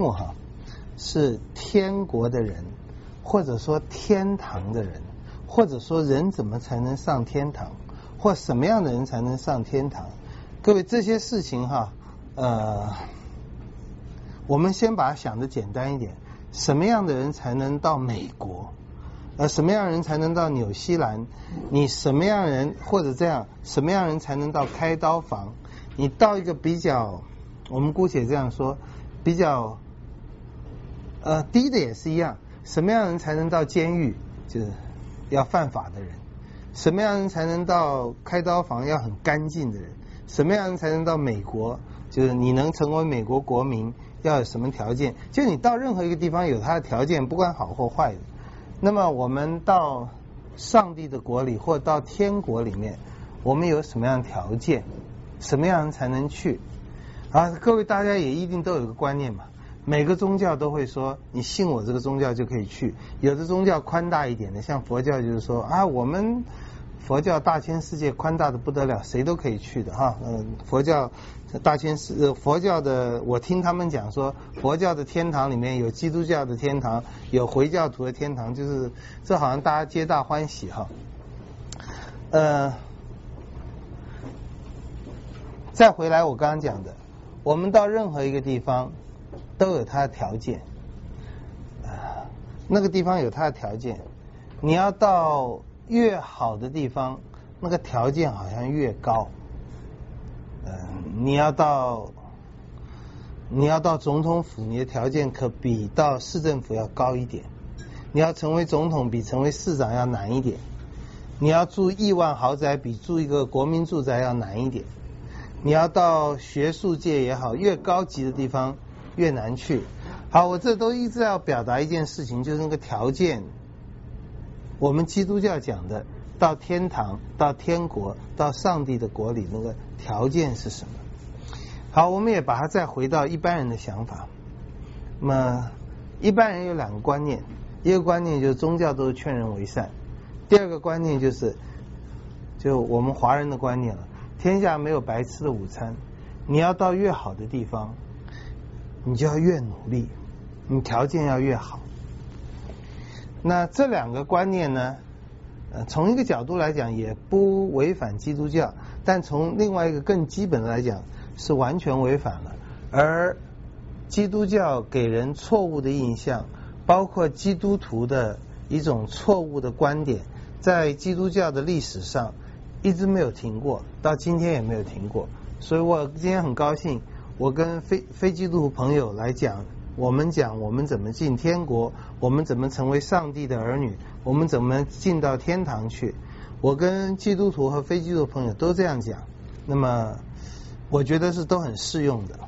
目哈，是天国的人，或者说天堂的人，或者说人怎么才能上天堂，或什么样的人才能上天堂。各位，这些事情哈，我们先把它想得简单一点，什么样的人才能到美国？什么样的人才能到纽西兰？你什么样的人或者这样，什么样的人才能到开刀房？你到一个比较，我们姑且这样说，比较低的也是一样，什么样的人才能到监狱？就是要犯法的人。什么样的人才能到开刀房？要很干净的人。什么样的人才能到美国？就是你能成为美国国民，要有什么条件？就你到任何一个地方有它的条件，不管好或坏的。那么我们到上帝的国里或到天国里面，我们有什么样的条件？什么样人才能去？各位大家也一定都有个观念嘛，每个宗教都会说你信我这个宗教就可以去，有的宗教宽大一点的，像佛教就是说我们佛教大千世界宽大的不得了，谁都可以去的哈。佛教大千世佛教的，我听他们讲说，佛教的天堂里面有基督教的天堂，有回教徒的天堂，就是这好像大家皆大欢喜哈。再回来我刚刚讲的，我们到任何一个地方都有它的条件，那个地方有它的条件，你要到越好的地方，那个条件好像越高。你要到总统府，你的条件可比到市政府要高一点。你要成为总统，比成为市长要难一点。你要住亿万豪宅，比住一个国民住宅要难一点。你要到学术界也好，越高级的地方越难去。好，我这都一直要表达一件事情，就是那个条件。我们基督教讲的到天堂、到天国、到上帝的国里，那个条件是什么？好，我们也把它再回到一般人的想法。那么一般人有两个观念，一个观念就是宗教都是劝人为善，第二个观念就我们华人的观念了，天下没有白吃的午餐，你要到越好的地方，你就要越努力，你条件要越好。那这两个观念呢，从一个角度来讲也不违反基督教，但从另外一个更基本的来讲是完全违反了。而基督教给人错误的印象，包括基督徒的一种错误的观点，在基督教的历史上一直没有停过，到今天也没有停过。所以我今天很高兴，我跟非基督徒朋友来讲我们怎么进天国，我们怎么成为上帝的儿女，我们怎么进到天堂去。我跟基督徒和非基督徒朋友都这样讲，那么我觉得是都很适用的。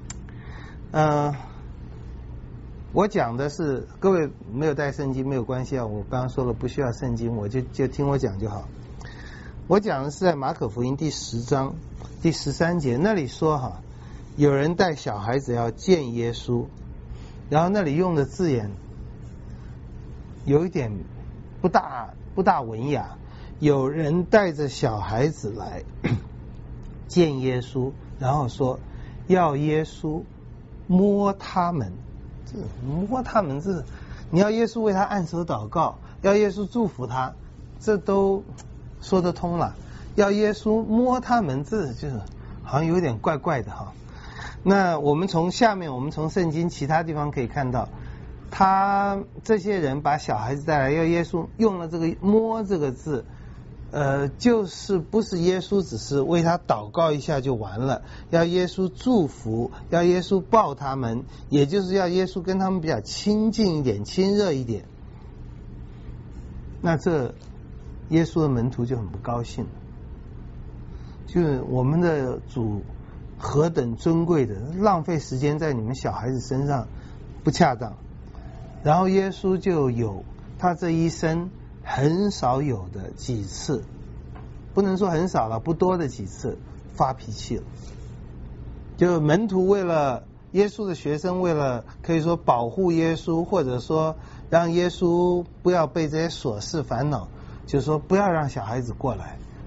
我讲的是，各位没有带圣经没有关系啊，我刚刚说了不需要圣经，我就听我讲就好。我讲的是在马可福音第10章第13节，那里说有人带小孩子要见耶稣，然后那里用的字眼有一点不大文雅。有人带着小孩子来见耶稣，然后说要耶稣摸他们，摸他们你要耶稣为他按手祷告，要耶稣祝福他，这都说得通了。要耶稣摸他们，这就是好像有点怪怪的哈。那我们从圣经其他地方可以看到，这些人把小孩子带来，要耶稣用了这个摸这个字，就是不是耶稣只是为他祷告一下就完了，要耶稣祝福，要耶稣抱他们，也就是要耶稣跟他们比较亲近一点，亲热一点。那这耶稣的门徒就很不高兴，就是我们的主何等尊贵的，浪费时间在你们小孩子身上不恰当。然后耶稣就有他这一生很少有的几次，不能说很少了，不多的几次发脾气了。就门徒为了耶稣的学生，为了可以说保护耶稣，或者说让耶稣不要被这些琐事烦恼，就是说不要让小孩子过来，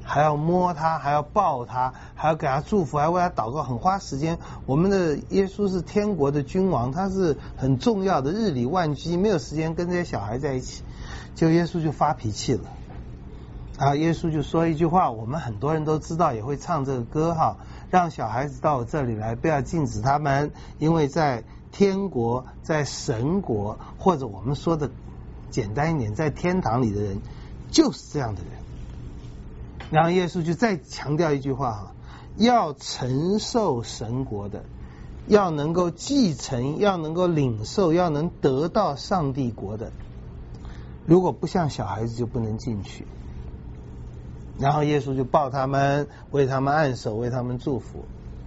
还要摸他，还要抱他，还要给他祝福，还为他祷告，很花时间。我们的耶稣是天国的君王，他是很重要的，日理万机，没有时间跟这些小孩在一起。就耶稣就发脾气了啊！耶稣就说一句话，我们很多人都知道，也会唱这个歌哈，让小孩子到我这里来，不要禁止他们，因为在天国，在神国，或者我们说的简单一点，在天堂里的人就是这样的人。然后耶稣就再强调一句话哈，要承受神国的，要能够继承，要能够领受，要能得到上帝国的，如果不像小孩子就不能进去。然后耶稣就抱他们，为他们按手，为他们祝福。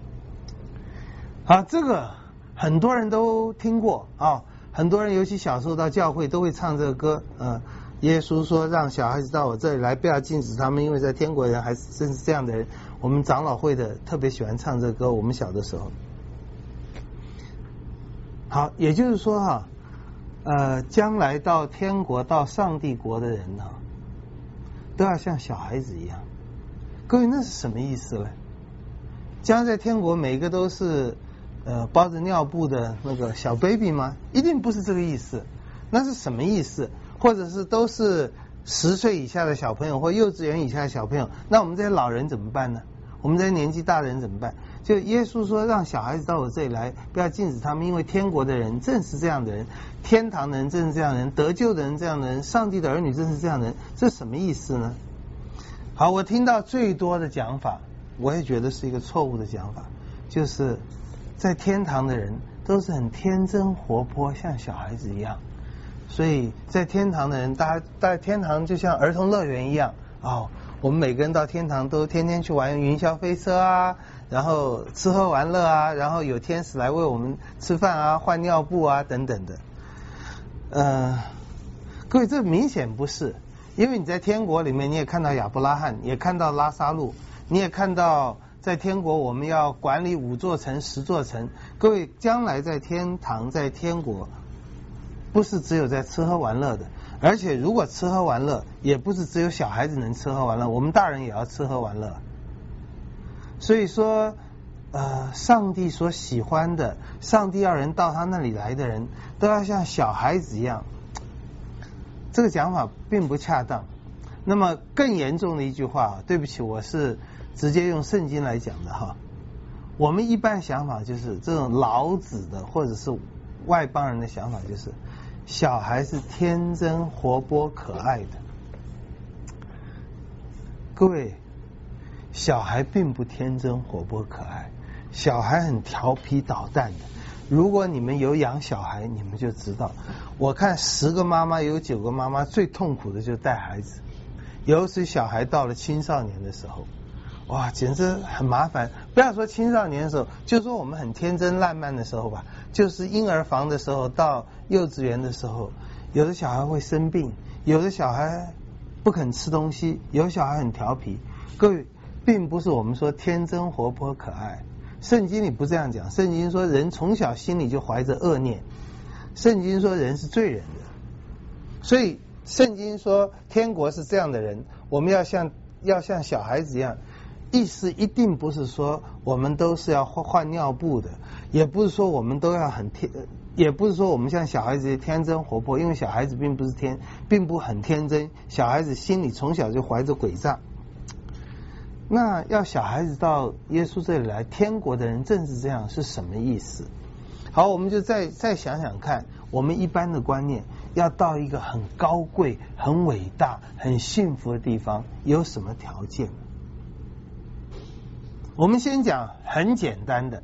好，这个很多人都听过啊，很多人尤其小时候到教会都会唱这个歌。耶稣说让小孩子到我这里来，不要禁止他们，因为在天国人还是正是这样的人。我们长老会的特别喜欢唱这个歌，我们小的时候。好，也就是说哈，将来到天国到上帝国的人哈，都要像小孩子一样。各位，那是什么意思呢？将在天国每个都是包着尿布的那个小 baby 吗？一定不是这个意思。那是什么意思？或者是都是10岁以下的小朋友或幼稚园以下的小朋友，那我们这些老人怎么办呢？我们这些年纪大的人怎么办？就耶稣说让小孩子到我这里来，不要禁止他们，因为天国的人正是这样的人，天堂的人正是这样的人，得救的人这样的人，上帝的儿女正是这样的人。这什么意思呢？好，我听到最多的讲法，我也觉得是一个错误的讲法，就是在天堂的人都是很天真活泼，像小孩子一样。所以在天堂的人，大家在天堂就像儿童乐园一样我们每个人到天堂都天天去玩云霄飞车啊，然后吃喝玩乐啊，然后有天使来为我们吃饭啊，换尿布啊等等的。各位，这明显不是，因为你在天国里面，你也看到亚伯拉罕，也看到拉撒路，你也看到在天国我们要管理5座城10座城。各位，将来在天堂在天国不是只有在吃喝玩乐的，而且如果吃喝玩乐，也不是只有小孩子能吃喝玩乐，我们大人也要吃喝玩乐。所以说上帝所喜欢的，上帝要人到他那里来的人，都要像小孩子一样，这个讲法并不恰当。那么更严重的一句话，对不起，我是直接用圣经来讲的哈。我们一般想法就是这种老子的或者是外邦人的想法，就是小孩是天真活泼可爱的。各位，小孩并不天真活泼可爱，小孩很调皮捣蛋的。如果你们有养小孩，你们就知道，我看10个妈妈有9个妈妈最痛苦的就是带孩子，尤其小孩到了青少年的时候，哇，简直很麻烦。不要说青少年的时候，就说我们很天真烂漫的时候吧，就是婴儿房的时候到幼稚园的时候，有的小孩会生病，有的小孩不肯吃东西，有的小孩很调皮。各位，并不是我们说天真活泼可爱，圣经里不这样讲。圣经说人从小心里就怀着恶念，圣经说人是罪人的，所以圣经说天国是这样的人，我们要像小孩子一样。意思一定不是说我们都是要换尿布的，也不是说我们都要也不是说我们像小孩子天真活泼，因为小孩子并不很天真，小孩子心里从小就怀着诡诈。那要小孩子到耶稣这里来，天国的人正是这样，是什么意思？好，我们就再想想看，我们一般的观念，要到一个很高贵、很伟大、很幸福的地方，有什么条件？我们先讲很简单的，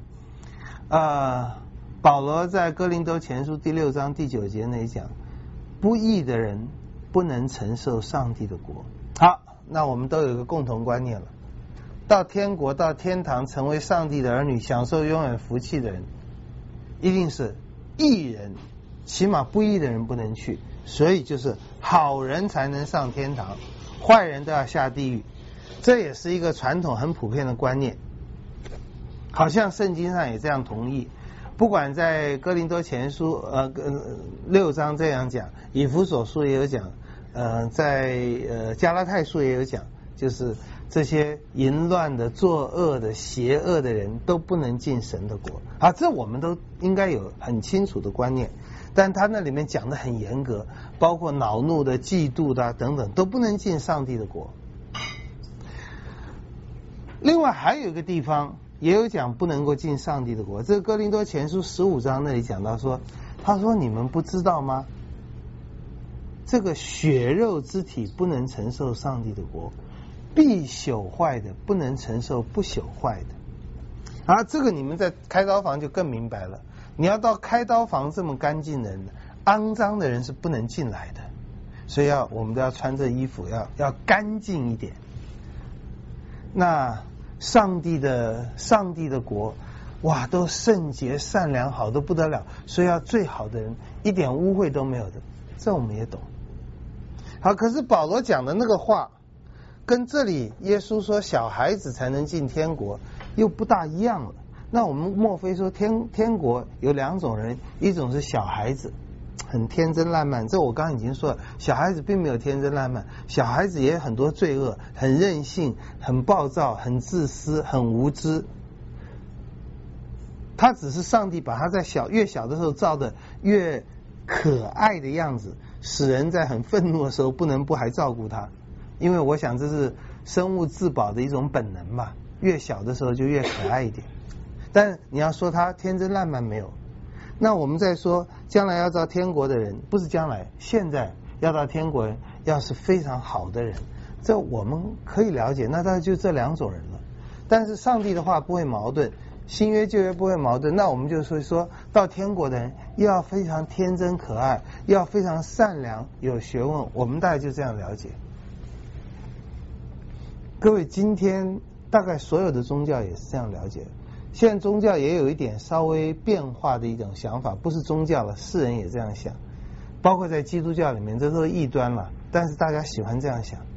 保罗在哥林多前书第6章第9节那里讲，不义的人不能承受上帝的国。好，那我们都有一个共同观念了，到天国到天堂成为上帝的儿女，享受永远福气的人，一定是义人，起码不义的人不能去，所以就是好人才能上天堂，坏人都要下地狱。这也是一个传统很普遍的观念，好像圣经上也这样同意。不管在哥林多前书6章这样讲，以弗所书也有讲，在加拉太书也有讲， 就是这些淫乱的、作恶的、邪恶的人都不能进神的国。啊，这我们都应该有很清楚的观念。但他那里面讲的很严格，包括恼怒的、嫉妒的等等，都不能进上帝的国。另外还有一个地方也有讲不能够进上帝的国，这个哥林多前书15章那里讲到说，他说你们不知道吗？这个血肉之体不能承受上帝的国，必朽坏的不能承受不朽坏的。啊，这个你们在开刀房就更明白了。你要到开刀房这么干净的人，肮脏的人是不能进来的，所以我们都要穿这衣服，要干净一点。那上帝的国，哇，都圣洁善良，好得不得了，所以要最好的人，一点污秽都没有的，这我们也懂。好，可是保罗讲的那个话，跟这里耶稣说小孩子才能进天国又不大一样了。那我们莫非说天国有两种人，一种是小孩子，很天真烂漫，这我刚刚已经说了，小孩子并没有天真烂漫，小孩子也有很多罪恶，很任性，很暴躁，很自私，很无知。他只是上帝把他在越小的时候造的越可爱的样子，使人在很愤怒的时候不能不还照顾他，因为我想这是生物自保的一种本能吧，越小的时候就越可爱一点。但你要说他天真烂漫没有，那我们再说将来要到天国的人，不是将来，现在要到天国人要是非常好的人，这我们可以了解，那当然就这两种人了。但是上帝的话不会矛盾，新约旧约不会矛盾，那我们就说到天国的人又要非常天真可爱，又要非常善良有学问，我们大概就这样了解。各位，今天大概所有的宗教也是这样了解的。现在宗教也有一点稍微变化的一种想法，不是宗教了，世人也这样想，包括在基督教里面，这都是异端了，但是大家喜欢这样想，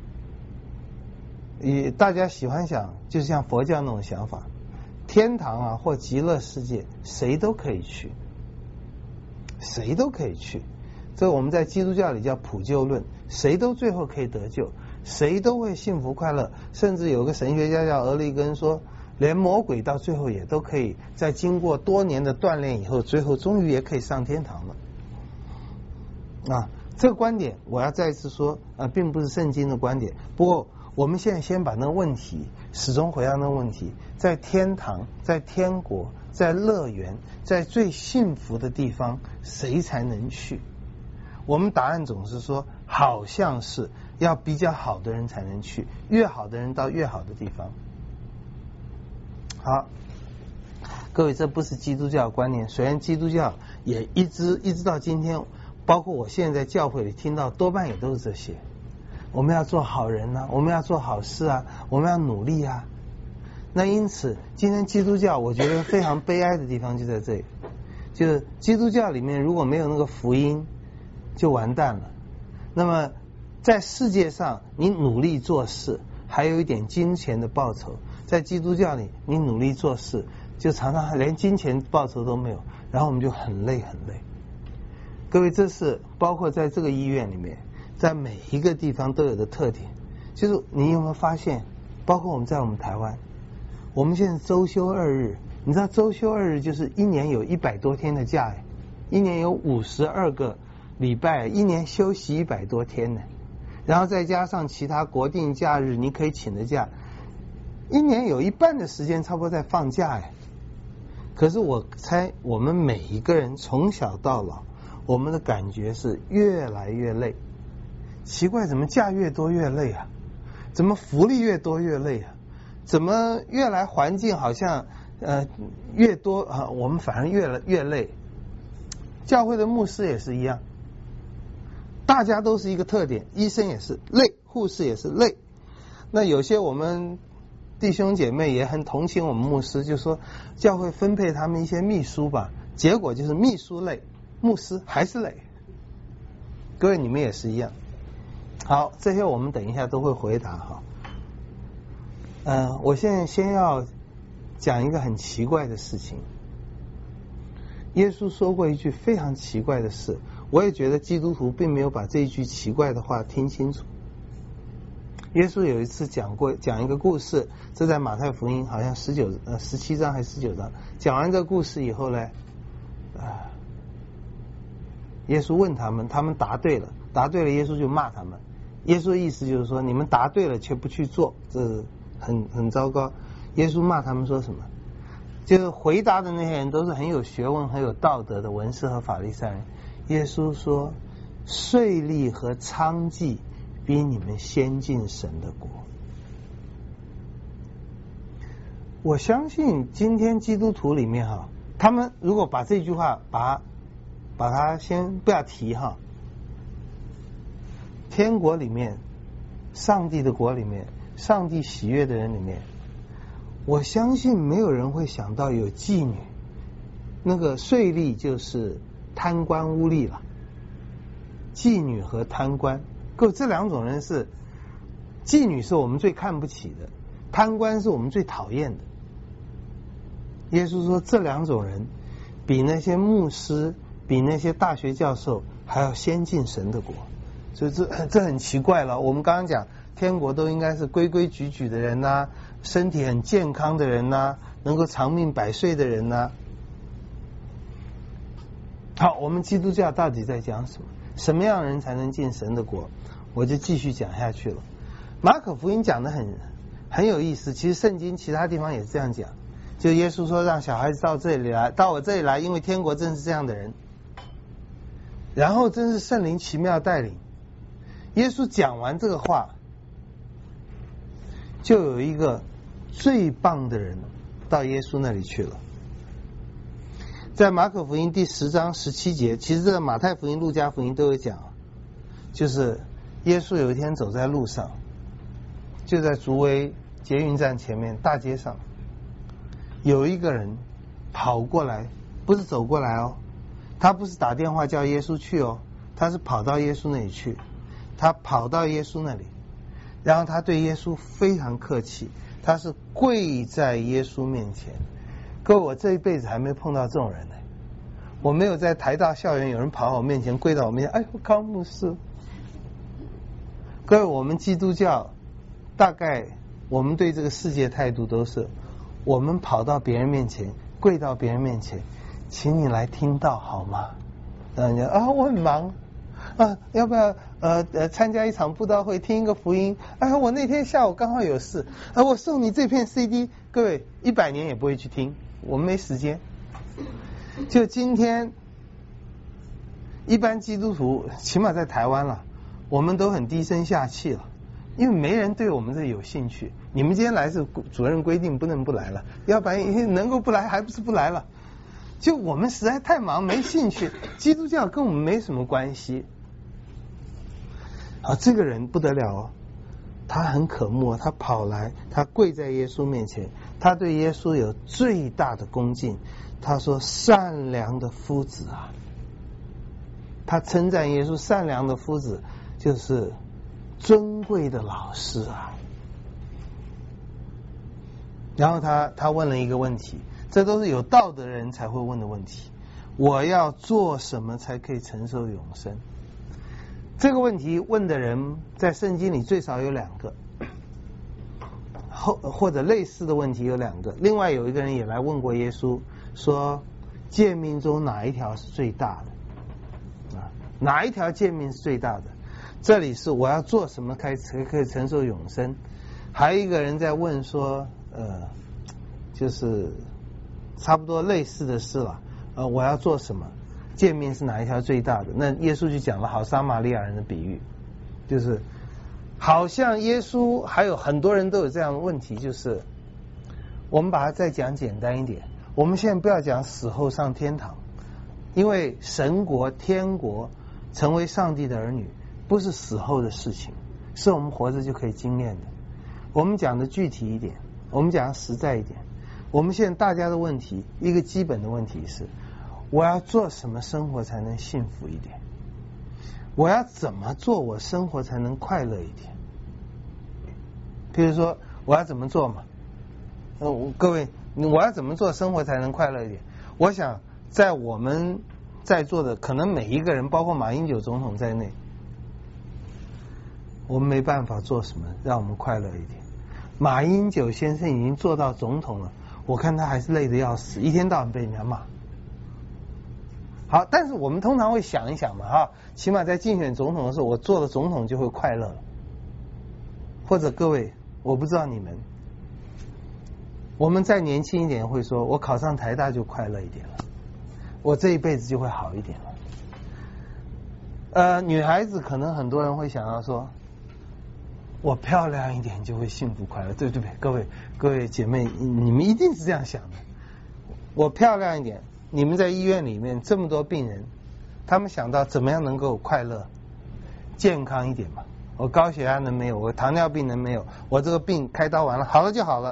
大家喜欢想就是像佛教那种想法，天堂啊或极乐世界谁都可以去，谁都可以去，这我们在基督教里叫普救论，谁都最后可以得救，谁都会幸福快乐，甚至有个神学家叫俄利根说，连魔鬼到最后也都可以在经过多年的锻炼以后，最后终于也可以上天堂了。啊，这个观点我要再一次说，并不是圣经的观点。不过我们现在先把那个问题始终回到那个问题，在天堂，在天国，在乐园，在最幸福的地方，谁才能去？我们答案总是说，好像是要比较好的人才能去，越好的人到越好的地方。好，各位，这不是基督教观念，虽然基督教也一直到今天，包括我现在在教会里听到多半也都是这些，我们要做好人啊，我们要做好事啊，我们要努力啊。那因此今天基督教我觉得非常悲哀的地方就在这里，就是基督教里面如果没有那个福音就完蛋了。那么在世界上你努力做事还有一点金钱的报酬，在基督教里你努力做事就常常连金钱报酬都没有，然后我们就很累很累。各位，这是包括在这个医院里面，在每一个地方都有的特点，就是你有没有发现，包括我们在我们台湾，我们现在周休2日，你知道周休2日就是一年有100多天的假，一年有52个礼拜，一年休息100多天呢，然后再加上其他国定假日你可以请的假，一年有一半的时间差不多在放假哎。可是我猜我们每一个人从小到老，我们的感觉是越来越累。奇怪，怎么假越多越累啊？怎么福利越多越累啊？怎么越来环境好像越多啊，我们反而越累。教会的牧师也是一样，大家都是一个特点，医生也是累，护士也是累。那有些我们弟兄姐妹也很同情我们牧师，就说教会分配他们一些秘书吧，结果就是秘书累，牧师还是累。各位，你们也是一样。好，这些我们等一下都会回答哈。我现在先要讲一个很奇怪的事情。耶稣说过一句非常奇怪的事，我也觉得基督徒并没有把这一句奇怪的话听清楚。 耶稣有一次讲一个故事，这在马太福音好像17章还是19章。讲完这个故事以后呢，耶稣问他们，他们答对了，耶稣就骂他们。耶稣的意思就是说，你们答对了却不去做，这是很糟糕。耶稣骂他们说什么？就是回答的那些人都是很有学问、很有道德的文士和法利赛人。耶稣说，税吏和娼妓比你们先进神的国。我相信今天基督徒里面他们如果把这句话把它先不要提天国里面，上帝的国里面，上帝喜悦的人里面，我相信没有人会想到有妓女。那个税吏就是贪官污吏了，妓女和贪官，各位这两种人是，妓女是我们最看不起的，贪官是我们最讨厌的。耶稣说这两种人比那些牧师、比那些大学教授还要先进神的国。所以这很奇怪了。我们刚刚讲天国都应该是规规矩矩的人呐，身体很健康的人呐，能够长命百岁的人呐。好，我们基督教到底在讲什么？什么样的人才能进神的国？我就继续讲下去了。马可福音讲的很有意思，其实圣经其他地方也是这样讲。就耶稣说让小孩子到我这里来，因为天国正是这样的人。然后真是圣灵奇妙带领。耶稣讲完这个话，就有一个最棒的人到耶稣那里去了。在马可福音第10章17节，其实这个马太福音、路加福音都有讲，就是耶稣有一天走在路上，就在竹围捷运站前面大街上，有一个人跑过来，不是走过来他不是打电话叫耶稣去他是跑到耶稣那里去。他跑到耶稣那里，然后他对耶稣非常客气，他是跪在耶稣面前。各位，我这一辈子还没碰到这种人呢。我没有在台大校园有人跑到我面前跪到我面前，哎呦，康牧师。各位，我们基督教大概我们对这个世界态度都是，我们跑到别人面前，跪到别人面前，请你来听道好吗？然后人家我很忙。要不要参加一场布道会，听一个福音？我那天下午刚好有事，我送你这片 CD， 各位100年也不会去听，我们没时间。就今天，一般基督徒起码在台湾了，我们都很低声下气了，因为没人对我们这有兴趣。你们今天来是主任规定不能不来了，要不然能够不来还不是不来了。就我们实在太忙没兴趣，基督教跟我们没什么关系。这个人不得了他很渴慕，他跑来，他跪在耶稣面前，他对耶稣有最大的恭敬。他说善良的夫子啊，他称赞耶稣善良的夫子就是尊贵的老师啊。然后他问了一个问题，这都是有道德的人才会问的问题，我要做什么才可以承受永生？这个问题问的人在圣经里最少有2个，或者类似的问题有2个。另外有一个人也来问过耶稣，说诫命中哪一条是最大的？哪一条诫命是最大的？这里是我要做什么才可以承受永生？还有一个人在问说，就是差不多类似的事了，我要做什么？诫命是哪一条最大的？那耶稣就讲了好撒玛利亚人的比喻，就是好像耶稣还有很多人都有这样的问题，就是我们把它再讲简单一点。我们现在不要讲死后上天堂，因为神国、天国成为上帝的儿女不是死后的事情，是我们活着就可以经验的。我们讲的具体一点，我们讲的实在一点。我们现在大家的问题，一个基本的问题是，我要做什么生活才能幸福一点？我要怎么做我生活才能快乐一点？比如说我要怎么做嘛？各位，我要怎么做生活才能快乐一点？我想在我们在座的可能每一个人，包括马英九总统在内， 我们没办法做什么让我们快乐一点。马英九先生已经做到总统了，我看他还是累得要死，一天到晚被人家骂。好，但是我们通常会想一想嘛，哈，起码在竞选总统的时候，我做了总统就会快乐。或者各位，我不知道你们，我们再年轻一点会说，我考上台大就快乐一点了，我这一辈子就会好一点了。女孩子可能很多人会想要说，我漂亮一点就会幸福快乐，对不对？各位姐妹，你们一定是这样想的。我漂亮一点，你们在医院里面这么多病人，他们想到怎么样能够快乐、健康一点嘛？我高血压能没有？我糖尿病能没有？我这个病开刀完了，好了就好了。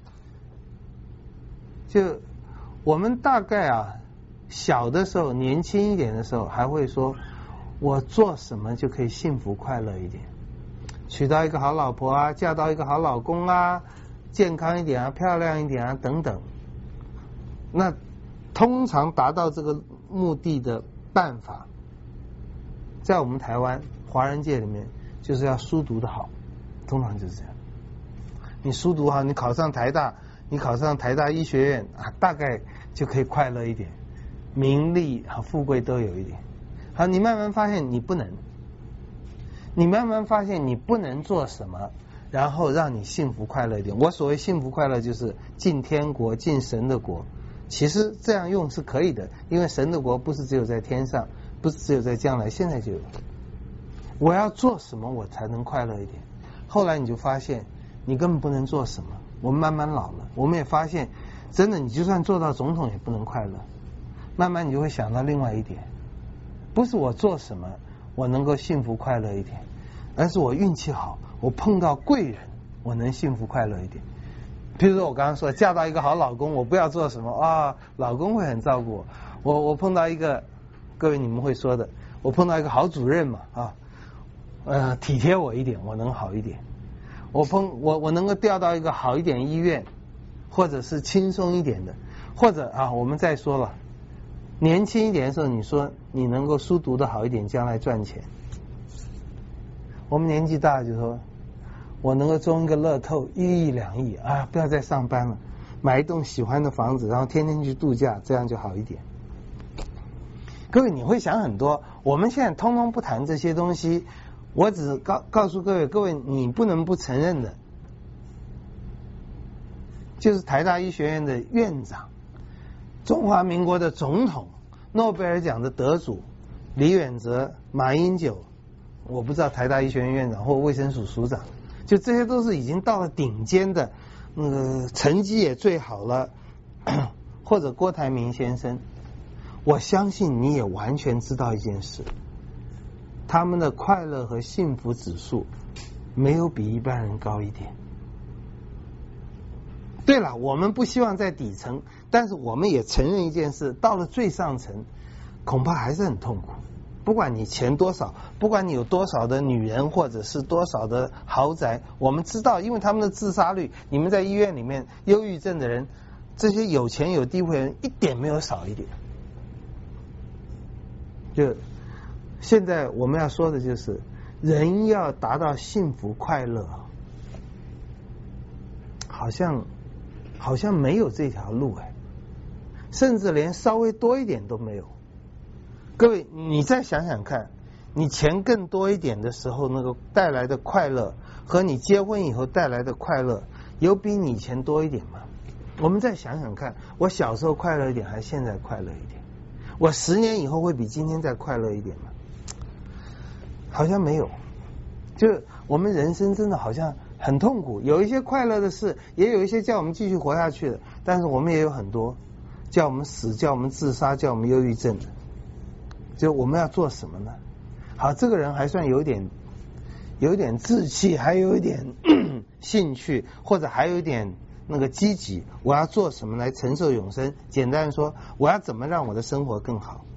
就我们大概啊，小的时候、年轻一点的时候，还会说，我做什么就可以幸福快乐一点。娶到一个好老婆啊，嫁到一个好老公啊，健康一点啊，漂亮一点啊，等等。那通常达到这个目的的办法，在我们台湾华人界里面，就是要书读得好，通常就是这样。你书读好，你考上台大，你考上台大医学院啊，大概就可以快乐一点，名利和富贵都有一点。好，你慢慢发现你不能。你慢慢发现你不能做什么，然后让你幸福快乐一点。我所谓幸福快乐就是进天国、进神的国。其实这样用是可以的，因为神的国不是只有在天上，不是只有在将来，现在就有。我要做什么我才能快乐一点？后来你就发现你根本不能做什么。我们慢慢老了，我们也发现真的你就算做到总统也不能快乐。慢慢你就会想到另外一点，不是我做什么我能够幸福快乐一点，而是我运气好，我碰到贵人，我能幸福快乐一点。比如说我刚刚说嫁到一个好老公，我不要做什么啊，老公会很照顾我。我碰到一个，各位你们会说的，我碰到一个好主任嘛啊，体贴我一点，我能好一点。我能够调到一个好一点医院，或者是轻松一点的，或者啊，我们再说了。年轻一点的时候，你说你能够书读得好一点，将来赚钱。我们年纪大了就说，我能够中一个乐透1亿2亿啊，不要再上班了，买一栋喜欢的房子，然后天天去度假，这样就好一点。各位你会想很多，我们现在通通不谈这些东西，我只告诉各位你不能不承认的，就是台大医学院的院长，中华民国的总统，诺贝尔奖的得主李远哲、马英九，我不知道台大医学院院长或卫生署署长，就这些都是已经到了顶尖的，成绩也最好了，或者郭台铭先生，我相信你也完全知道一件事，他们的快乐和幸福指数没有比一般人高一点。对了，我们不希望在底层，但是我们也承认一件事，到了最上层恐怕还是很痛苦。不管你钱多少，不管你有多少的女人或者是多少的豪宅，我们知道因为他们的自杀率，你们在医院里面忧郁症的人，这些有钱有地位的人一点没有少一点。就现在我们要说的就是人要达到幸福快乐，好像没有这条路甚至连稍微多一点都没有。各位你再想想看，你钱更多一点的时候那个带来的快乐和你结婚以后带来的快乐有比你钱多一点吗？我们再想想看，我小时候快乐一点还是现在快乐一点？我10年以后会比今天再快乐一点吗？好像没有。就我们人生真的好像很痛苦，有一些快乐的事，也有一些叫我们继续活下去的，但是我们也有很多叫我们死、叫我们自杀、叫我们忧郁症的。就我们要做什么呢？好，这个人还算有点志气，还有一点兴趣，或者还有一点那个积极，我要做什么来承受永生？简单说，我要怎么让我的生活更好？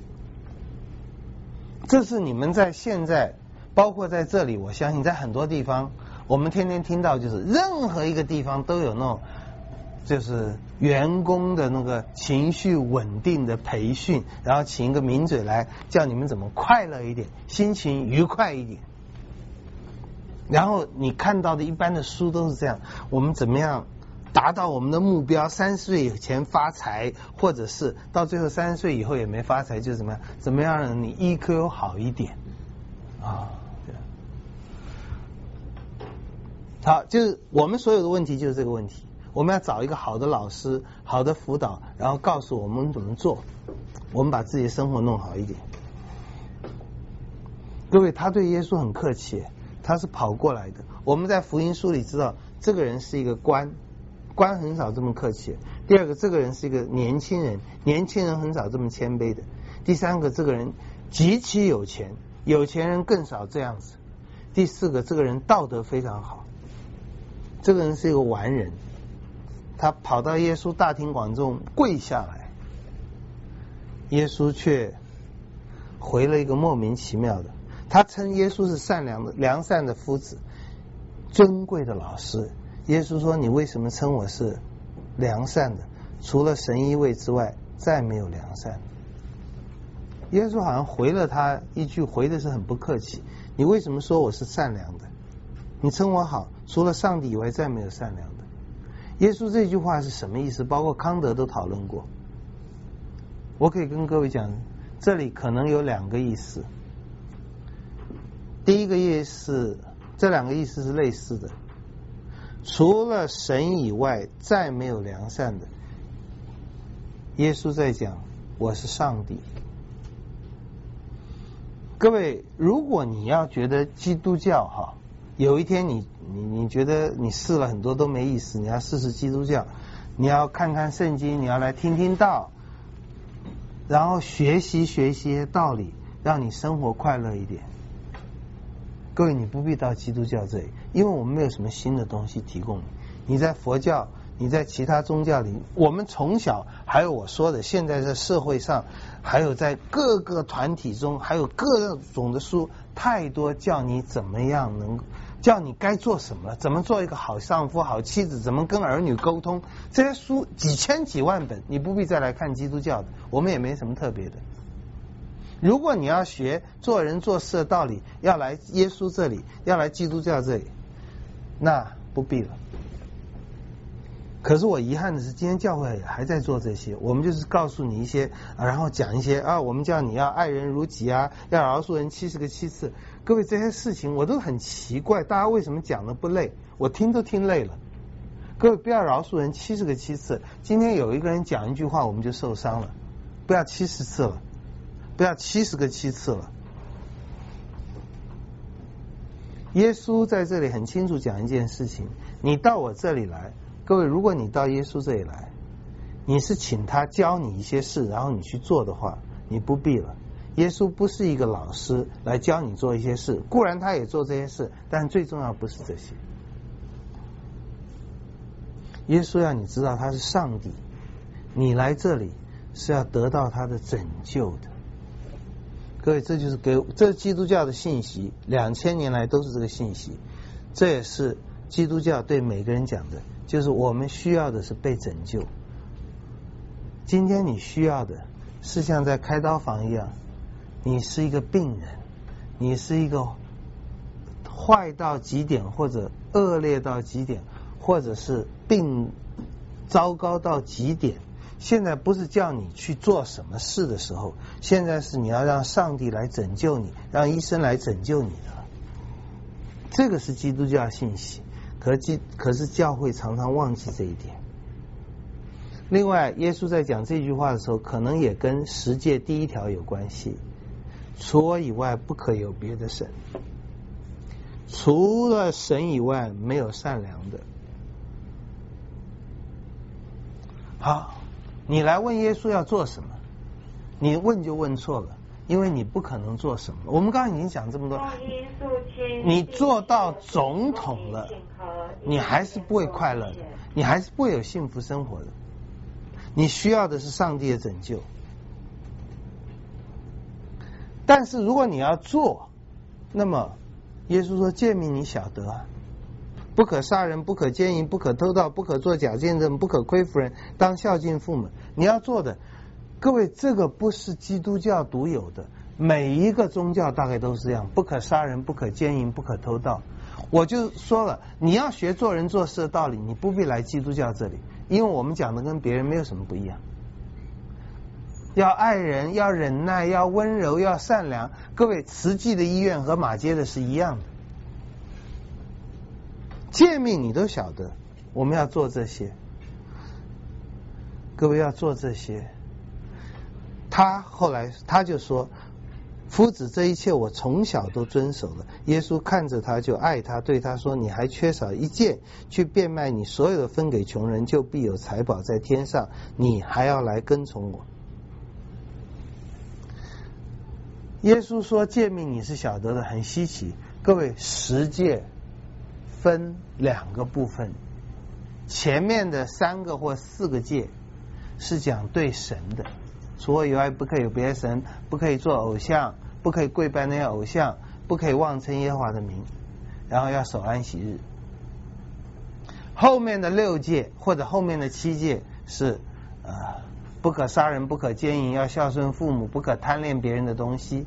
这是你们在现在，包括在这里，我相信在很多地方，我们天天听到，就是任何一个地方都有那种，就是员工的那个情绪稳定的培训，然后请一个名嘴来教你们怎么快乐一点，心情愉快一点。 然后你看到的一般的书都是这样，我们怎么样达到我们的目标，30岁以前发财，或者是到最后30岁以后也没发财，就怎么样？怎么样让你 EQ 好一点啊？好，就是我们所有的问题就是这个问题。我们要找一个好的老师、好的辅导，然后告诉我们怎么做，我们把自己的生活弄好一点。各位，他对耶稣很客气，他是跑过来的。我们在福音书里知道，这个人是一个官很少这么客气。第二个，这个人是一个年轻人很少这么谦卑的。第三个，这个人极其有钱人更少这样子。第四个，这个人道德非常好。这个人是一个完人，他跑到耶稣大庭广众跪下来，耶稣却回了一个莫名其妙的，他称耶稣是善良的良善的夫子，尊贵的老师。耶稣说，你为什么称我是良善的？除了神一位之外，再没有良善。耶稣好像回了他一句，回的是很不客气，你为什么说我是善良的？你称我好，除了上帝以外再没有善良的。耶稣这句话是什么意思？包括康德都讨论过。我可以跟各位讲，这里可能有2个意思。第一个意思，这2个意思是类似的，除了神以外再没有良善的。耶稣在讲我是上帝。各位，如果你要觉得基督教有一天你觉得你试了很多都没意思，你要试试基督教，你要看看圣经，你要来听听道，然后学习一些道理，让你生活快乐一点。各位，你不必到基督教这里，因为我们没有什么新的东西提供你。你在佛教，你在其他宗教里，我们从小，还有我说的，现在在社会上，还有在各个团体中，还有各种的书，太多教你怎么样叫你该做什么，怎么做一个好丈夫、好妻子，怎么跟儿女沟通，这些书几千几万本，你不必再来看基督教的，我们也没什么特别的。如果你要学做人做事的道理，要来耶稣这里，要来基督教这里，那不必了。可是我遗憾的是，今天教会还在做这些，我们就是告诉你一些，然后讲一些我们叫你要爱人如己要饶恕人70个7次。各位，这些事情我都很奇怪，大家为什么讲的不累？我听都听累了。各位，不要饶恕人70个7次。今天有一个人讲一句话，我们就受伤了，不要70次了，不要70个7次了。耶稣在这里很清楚讲一件事情，你到我这里来，各位，如果你到耶稣这里来，你是请他教你一些事，然后你去做的话，你不必了。耶稣不是一个老师来教你做一些事，固然他也做这些事，但最重要不是这些。耶稣要你知道他是上帝，你来这里是要得到他的拯救的。各位，这就是这是基督教的信息，2000年来都是这个信息。这也是基督教对每个人讲的，就是我们需要的是被拯救。今天你需要的是像在开刀房一样，你是一个病人，你是一个坏到极点，或者恶劣到极点，或者是病糟糕到极点。现在不是叫你去做什么事的时候，现在是你要让上帝来拯救你，让医生来拯救你的。这个是基督教信息，可是教会常常忘记这一点。另外，耶稣在讲这句话的时候，可能也跟10诫第1条有关系，除我以外不可有别的神，除了神以外没有善良的。好，你来问耶稣要做什么，你问就问错了，因为你不可能做什么。我们刚刚已经讲这么多，你做到总统了，你还是不会快乐的，你还是不会有幸福生活的。你需要的是上帝的拯救。但是如果你要做，那么耶稣说诫命你晓得不可杀人，不可奸淫，不可偷盗，不可作假见证，不可亏负人，当孝敬父母。你要做的，各位，这个不是基督教独有的， 每一个宗教大概都是这样，不可杀人，不可奸淫，不可偷盗。我就说了，你要学做人做事的道理，你不必来基督教这里，因为我们讲的跟别人没有什么不一样。要爱人，要忍耐，要温柔，要善良。各位，慈济的医院和马街的是一样的，诫命你都晓得，我们要做这些。各位要做这些。后来他就说，夫子，这一切我从小都遵守了。耶稣看着他就爱他，对他说，你还缺少一件，去变卖你所有的分给穷人，就必有财宝在天上，你还要来跟从我。耶稣说诫命你是晓得的，很稀奇。各位，10诫分2个部分，前面的3个或4个诫是讲对神的，除我以外不可以有别的神，不可以做偶像，不可以跪拜那些偶像，不可以妄称耶和华的名，然后要守安息日。后面的6诫或者后面的7诫是不可杀人，不可奸淫，要孝顺父母，不可贪恋别人的东西。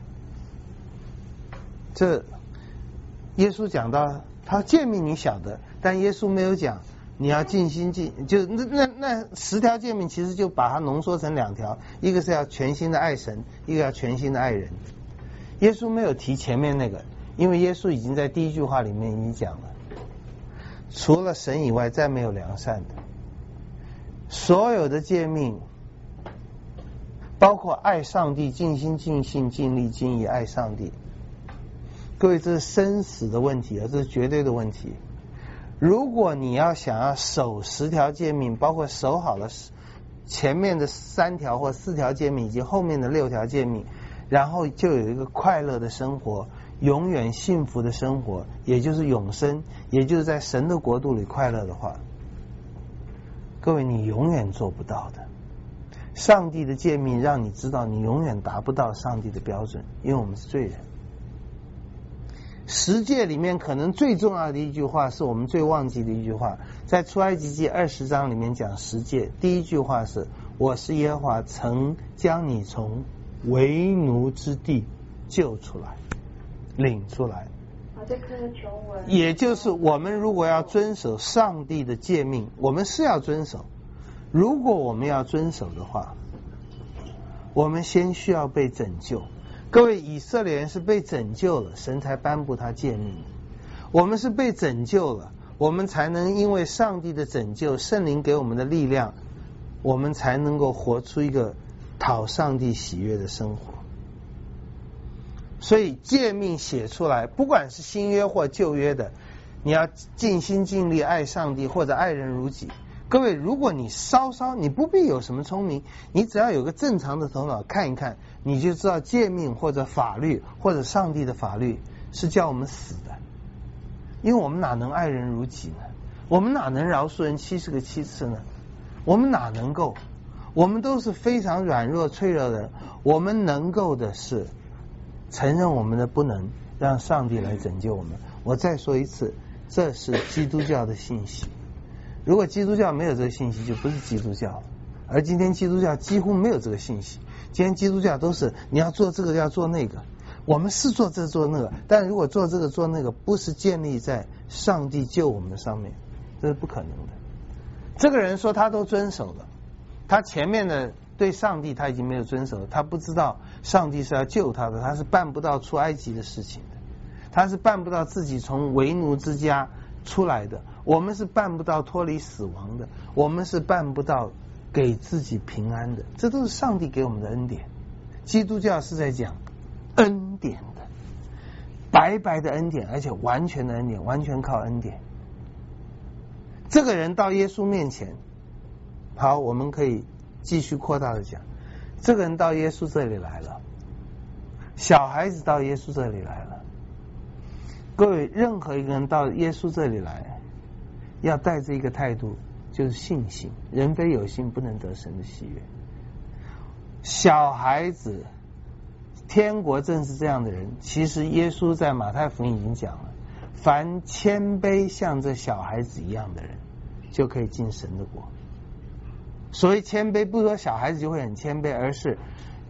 这耶稣讲到，他诫命你晓得，但耶稣没有讲你要尽心尽，就那10条诫命其实就把它浓缩成2条，一个是要全心的爱神，一个要全心的爱人。耶稣没有提前面那个，因为耶稣已经在第1句话里面已经讲了，除了神以外再没有良善的。所有的诫命包括爱上帝，尽心尽性尽力尽意爱上帝。各位，这是生死的问题，这是绝对的问题。如果你要想要守10条诫命，包括守好了前面的3条或4条诫命以及后面的6条诫命，然后就有一个快乐的生活，永远幸福的生活，也就是永生，也就是在神的国度里快乐的话，各位，你永远做不到的。上帝的诫命让你知道你永远达不到上帝的标准，因为我们是罪人。10诫里面可能最重要的一句话是我们最忘记的一句话，在出埃及记20章里面讲10诫，第一句话是，我是耶和华曾将你从为奴之地救出来，领出来。 这个求文， 也就是我们如果要遵守上帝的诫命，我们是要遵守。如果我们要遵守的话，我们先需要被拯救。各位，以色列人是被拯救了，神才颁布他诫命的。我们是被拯救了，我们才能因为上帝的拯救，圣灵给我们的力量，我们才能够活出一个讨上帝喜悦的生活。所以诫命写出来，不管是新约或旧约的，你要尽心尽力爱上帝或者爱人如己。各位，如果你你不必有什么聪明，你只要有个正常的头脑看一看，你就知道诫命或者法律或者上帝的法律是叫我们死的。因为我们哪能爱人如己呢？我们哪能饶恕人70个7次呢？我们哪能够？我们都是非常软弱脆弱的人，我们能够的是承认我们的不能，让上帝来拯救我们。我再说一次，这是基督教的信息。如果基督教没有这个信息，就不是基督教了。而今天基督教几乎没有这个信息，今天基督教都是你要做这个要做那个，我们是做这做那个，但如果做这个做那个不是建立在上帝救我们的上面，这是不可能的。这个人说他都遵守了，他前面的对上帝他已经没有遵守了，他不知道上帝是要救他的，他是办不到出埃及的事情的，他是办不到自己从为奴之家出来的，我们是办不到脱离死亡的，我们是办不到给自己平安的，这都是上帝给我们的恩典。基督教是在讲恩典的，白白的恩典，而且完全的恩典，完全靠恩典。这个人到耶稣面前，好，我们可以继续扩大的讲，这个人到耶稣这里来了，小孩子到耶稣这里来了。各位，任何一个人到耶稣这里来，要带着一个态度，就是信心。人非有信，不能得神的喜悦。小孩子，天国正是这样的人。其实耶稣在马太福音已经讲了，凡谦卑像这小孩子一样的人，就可以进神的国。所谓谦卑，不是说小孩子就会很谦卑，而是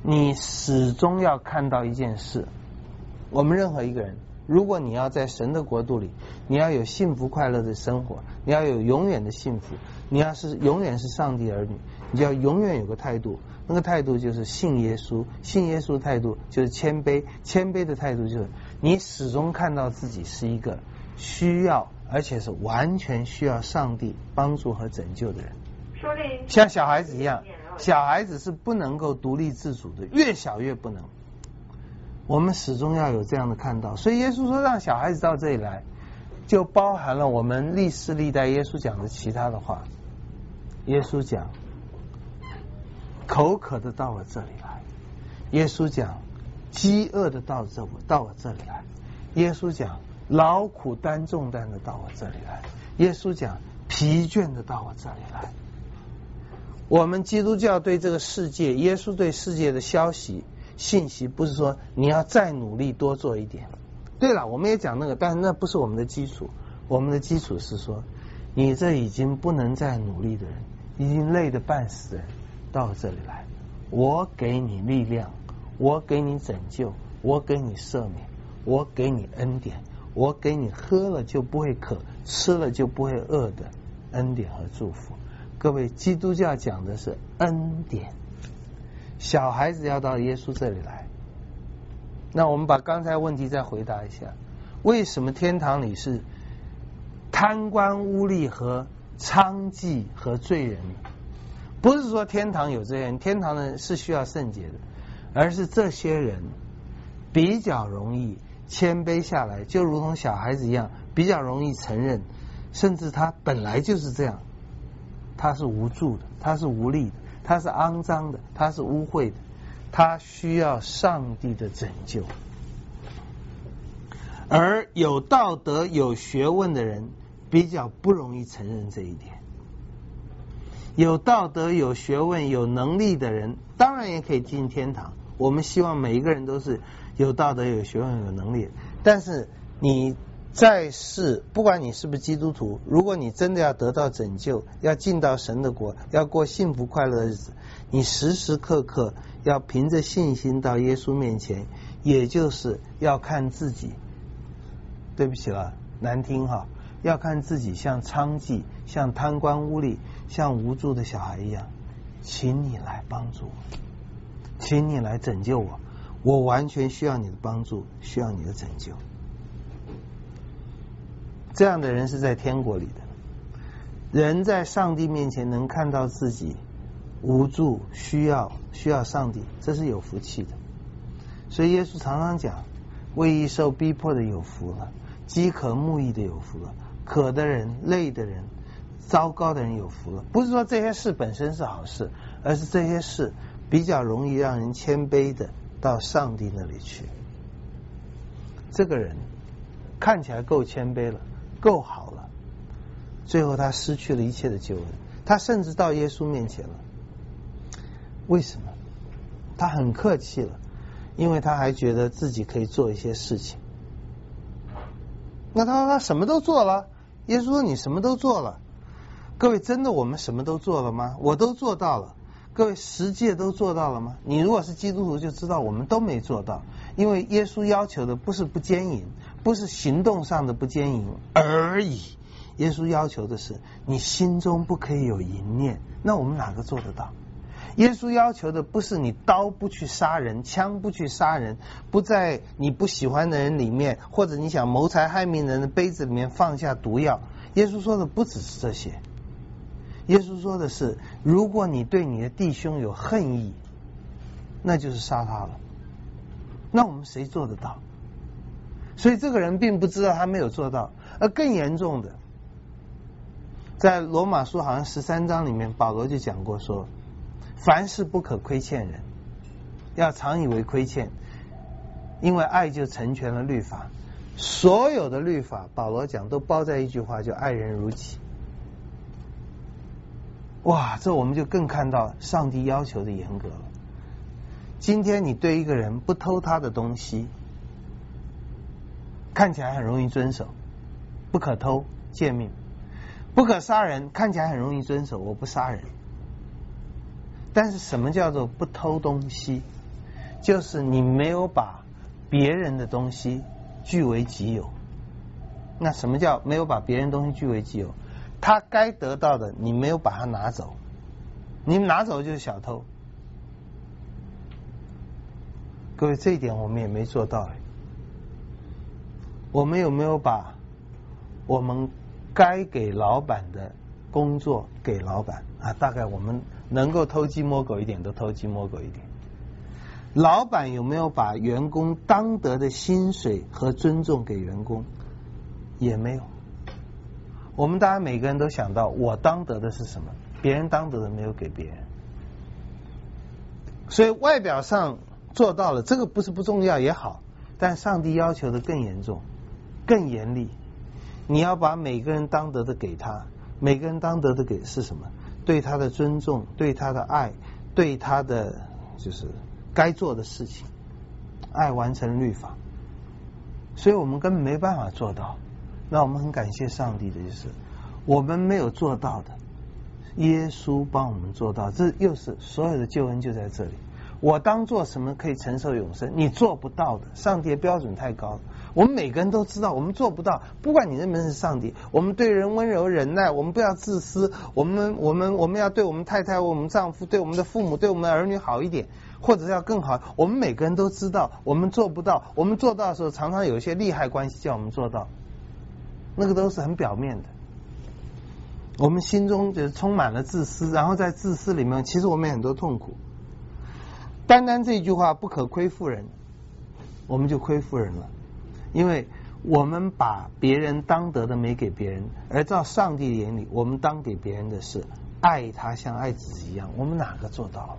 你始终要看到一件事，我们任何一个人，如果你要在神的国度里，你要有幸福快乐的生活，你要有永远的幸福，你要是永远是上帝儿女，你就要永远有个态度，那个态度就是信耶稣，信耶稣的态度就是谦卑，谦卑的态度就是你始终看到自己是一个需要，而且是完全需要上帝帮助和拯救的人。像小孩子一样，小孩子是不能够独立自主的，越小越不能。我们始终要有这样的看到，所以耶稣说让小孩子到这里来，就包含了我们历世历代耶稣讲的其他的话。耶稣讲口渴的到我这里来，耶稣讲饥饿的到我这里来，耶稣讲劳苦担重担的到我这里来，耶稣讲疲倦的到我这里来。我们基督教对这个世界，耶稣对世界的信息不是说你要再努力多做一点。对了，我们也讲那个，但是那不是我们的基础。我们的基础是说，你这已经不能再努力的人，已经累得半死的人，到这里来，我给你力量，我给你拯救，我给你赦免，我给你恩典，我给你喝了就不会渴，吃了就不会饿的恩典和祝福。各位，基督教讲的是恩典。小孩子要到耶稣这里来，那我们把刚才问题再回答一下，为什么天堂里是贪官污吏和娼妓和罪人？不是说天堂有这些人，天堂呢是需要圣洁的，而是这些人比较容易谦卑下来，就如同小孩子一样，比较容易承认，甚至他本来就是这样，他是无助的，他是无力的，他是肮脏的，他是污秽的，他需要上帝的拯救。而有道德有学问的人比较不容易承认这一点。有道德有学问有能力的人当然也可以进天堂，我们希望每一个人都是有道德有学问有能力的，但是你在世，不管你是不是基督徒，如果你真的要得到拯救，要进到神的国，要过幸福快乐的日子，你时时刻刻要凭着信心到耶稣面前，也就是要看自己，对不起了，难听哈，要看自己像娼妓，像贪官污吏，像无助的小孩一样，请你来帮助我，请你来拯救我，我完全需要你的帮助，需要你的拯救。这样的人是在天国里的。人在上帝面前能看到自己无助，需要上帝，这是有福气的。所以耶稣常常讲，为义受逼迫的有福了，饥渴慕义的有福了，渴的人累的人糟糕的人有福了。不是说这些事本身是好事，而是这些事比较容易让人谦卑的到上帝那里去。这个人看起来够谦卑了，够好了，最后他失去了一切的救恩，他甚至到耶稣面前了。为什么？他很客气了，因为他还觉得自己可以做一些事情。那他说他什么都做了，耶稣说你什么都做了。各位，真的我们什么都做了吗？我都做到了。各位，实际都做到了吗？你如果是基督徒就知道我们都没做到，因为耶稣要求的不是不奸淫，不是行动上的不奸淫而已，耶稣要求的是你心中不可以有淫念。那我们哪个做得到？耶稣要求的不是你刀不去杀人，枪不去杀人，不在你不喜欢的人里面，或者你想谋财害命人的杯子里面放下毒药。耶稣说的不只是这些，耶稣说的是，如果你对你的弟兄有恨意，那就是杀他了。那我们谁做得到？所以这个人并不知道他没有做到。而更严重的，在罗马书好像13章里面，保罗就讲过说，凡事不可亏欠人，要常以为亏欠，因为爱就成全了律法。所有的律法，保罗讲都包在一句话，叫爱人如己。哇，这我们就更看到上帝要求的严格了。今天你对一个人不偷他的东西，看起来很容易遵守，不可偷诫命；不可杀人，看起来很容易遵守，我不杀人。但是什么叫做不偷东西？ 就是你没有把别人的东西据为己有。那什么叫没有把别人东西据为己有？他该得到的你没有把它拿走，你拿走就是小偷。各位，这一点我们也没做到。我们有没有把我们该给老板的工作给老板啊？大概我们能够偷鸡摸狗一点都偷鸡摸狗一点。老板有没有把员工当得的薪水和尊重给员工？也没有。我们大家每个人都想到我当得的是什么，别人当得的没有给别人。所以外表上做到了，这个不是不重要也好，但上帝要求的更严重更严厉。你要把每个人当得的给他，每个人当得的给是什么？对他的尊重，对他的爱，对他的就是该做的事情，爱完成律法。所以我们根本没办法做到。那我们很感谢上帝的就是我们没有做到的，耶稣帮我们做到。这又是所有的救恩就在这里。我当做什么可以承受永生？你做不到的，上帝的标准太高了。我们每个人都知道我们做不到，不管你认不认识上帝，我们对人温柔忍耐，我们不要自私，我们要对我们太太、我们丈夫、对我们的父母、对我们的儿女好一点，或者是要更好。我们每个人都知道我们做不到，我们做到的时候常常有一些利害关系叫我们做到，那个都是很表面的。我们心中就是充满了自私，然后在自私里面其实我们有很多痛苦。单单这句话不可亏负人，我们就亏负人了。因为我们把别人当得的没给别人，而照上帝的眼里，我们当给别人的是爱他像爱自己一样。我们哪个做到了？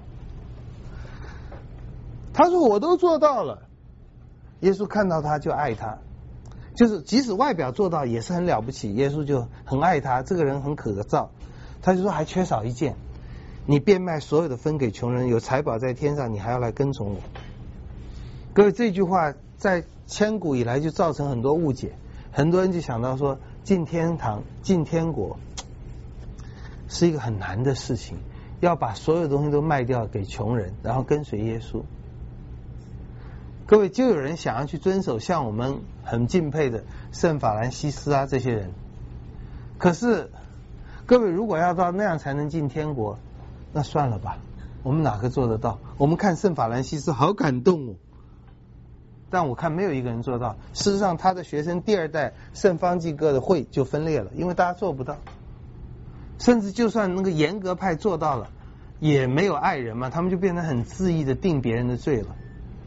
他说我都做到了。耶稣看到他就爱他，就是即使外表做到也是很了不起，耶稣就很爱他，这个人很可造。他就说还缺少一件，你变卖所有的分给穷人，有财宝在天上，你还要来跟从我。各位，这句话在千古以来就造成很多误解，很多人就想到说进天堂进天国是一个很难的事情，要把所有东西都卖掉给穷人，然后跟随耶稣。各位，就有人想要去遵守像我们很敬佩的圣法兰西斯啊这些人，可是各位如果要到那样才能进天国，那算了吧，我们哪个做得到？我们看圣法兰西斯好感动哦，但我看没有一个人做到。事实上他的学生第二代圣方济各的会就分裂了，因为大家做不到。甚至就算那个严格派做到了，也没有爱人嘛，他们就变得很恣意的定别人的罪了。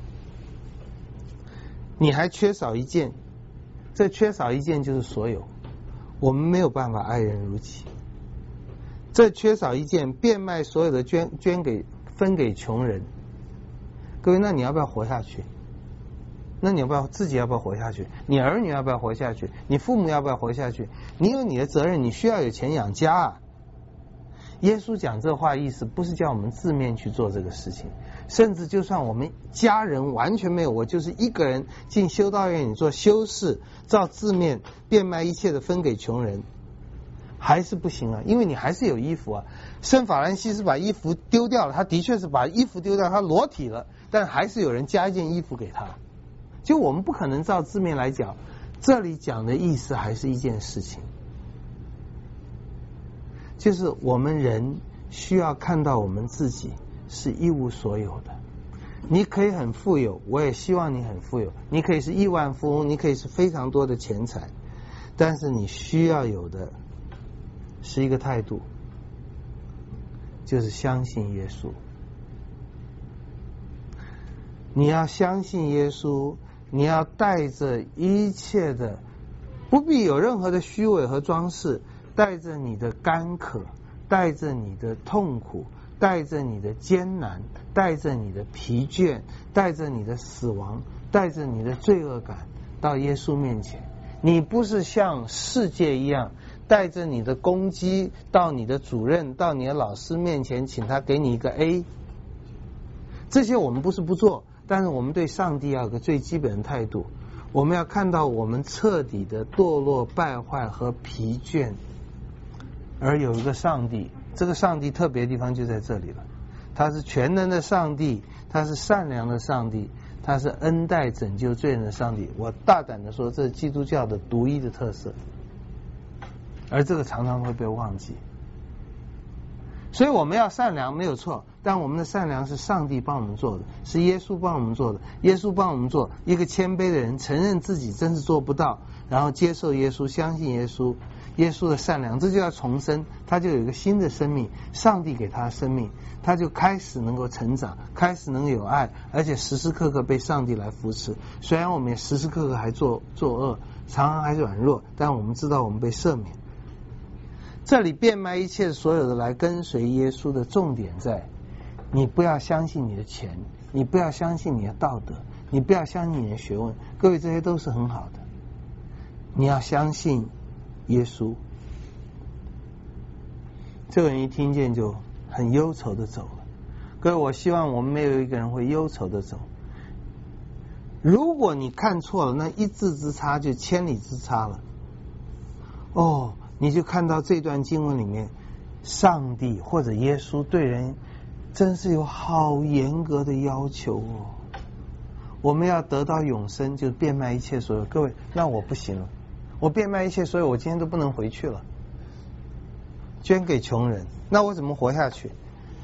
你还缺少一件，这缺少一件就是所有，我们没有办法爱人如己。这缺少一件，变卖所有的分给穷人。各位，那你要不要活下去？那你要不要自己要不要活下去？你儿女要不要活下去？你父母要不要活下去？你有你的责任，你需要有钱养家啊。耶稣讲这话意思不是叫我们字面去做这个事情，甚至就算我们家人完全没有，我就是一个人进修道院里做修士，照字面变卖一切的分给穷人，还是不行啊，因为你还是有衣服啊。圣法兰西斯把衣服丢掉了，他的确是把衣服丢掉，他裸体了，但还是有人加一件衣服给他。就我们不可能照字面来讲，这里讲的意思还是一件事情，就是我们人需要看到我们自己是一无所有的。你可以很富有，我也希望你很富有，你可以是亿万富翁，你可以是非常多的钱财，但是你需要有的是一个态度，就是相信耶稣。你要相信耶稣，你要带着一切的，不必有任何的虚伪和装饰，带着你的干渴，带着你的痛苦，带着你的艰难，带着你的疲倦，带着你的死亡，带着你的罪恶感到耶稣面前。你不是像世界一样带着你的攻击到你的主任到你的老师面前，请他给你一个 A。 这些我们不是不做，但是我们对上帝要有个最基本的态度，我们要看到我们彻底的堕落败坏和疲倦，而有一个上帝，这个上帝特别的地方就在这里了，他是全能的上帝， 他是善良的上帝，他是恩待拯救罪人的上帝。我大胆的说，这是基督教的独一的特色，而这个常常会被忘记。所以我们要善良没有错，但我们的善良是上帝帮我们做的，是耶稣帮我们做的。耶稣帮我们做一个谦卑的人，承认自己真是做不到，然后接受耶稣，相信耶稣，耶稣的善良，这就叫重生，他就有一个新的生命，上帝给他的生命，他就开始能够成长，开始能够有爱，而且时时刻刻被上帝来扶持。虽然我们也时时刻刻还作恶，常常还软弱，但我们知道我们被赦免。这里变卖一切所有的来跟随耶稣的重点在，你不要相信你的钱，你不要相信你的道德，你不要相信你的学问，各位这些都是很好的，你要相信耶稣。这个人一听见就很忧愁的走了。各位，我希望我们没有一个人会忧愁的走。如果你看错了，那一字之差就千里之差了。你就看到这段经文里面，上帝或者耶稣对人真是有好严格的要求哦。我们要得到永生，就变卖一切所有。各位，那我不行了，我变卖一切所有，我今天都不能回去了，捐给穷人，那我怎么活下去？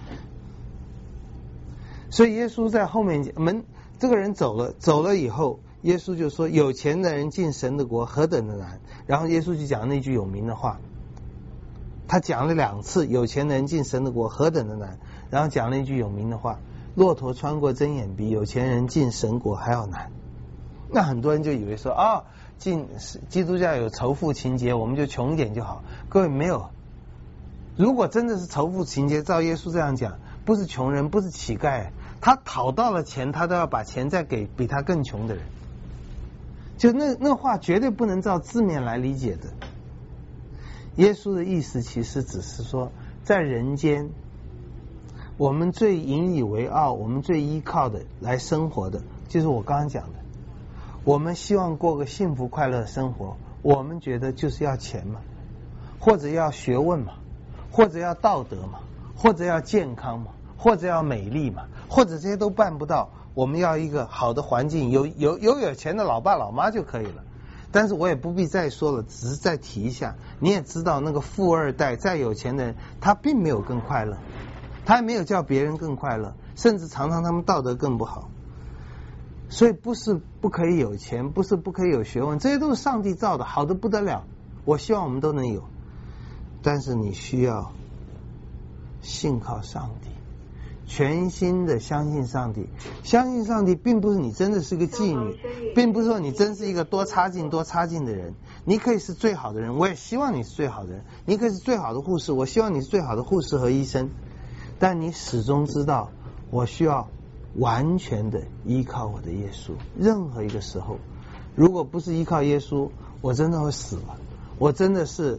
所以耶稣在后面这个人走了以后，耶稣就说有钱的人进神的国何等的难。然后耶稣就讲那句有名的话，他讲了2次有钱的人进神的国何等的难，然后讲了一句有名的话，骆驼穿过针眼比有钱人进神国还要难。那很多人就以为说进基督教有仇富情节，我们就穷一点就好。各位，没有，如果真的是仇富情节，照耶稣这样讲，不是穷人，不是乞丐，他讨到了钱，他都要把钱再给比他更穷的人。就那话绝对不能照字面来理解的。耶稣的意思其实只是说，在人间我们最引以为傲，我们最依靠的来生活的，就是我刚刚讲的，我们希望过个幸福快乐的生活，我们觉得就是要钱嘛，或者要学问嘛，或者要道德嘛，或者要健康嘛，或者要美丽嘛，或者这些都办不到，我们要一个好的环境，有钱的老爸老妈就可以了。但是我也不必再说了，只是再提一下，你也知道那个富二代再有钱的人，他并没有更快乐，他还没有叫别人更快乐，甚至常常他们道德更不好。所以不是不可以有钱，不是不可以有学问，这些都是上帝造的，好的不得了，我希望我们都能有。但是你需要信靠上帝，全心的相信上帝。相信上帝并不是你真的是个妓女，并不是说你真是一个多差劲的人，你可以是最好的人，我也希望你是最好的人，你可以是最好的护士，我希望你是最好的护士和医生，但你始终知道我需要完全的依靠我的耶稣。任何一个时候，如果不是依靠耶稣，我真的会死了，我真是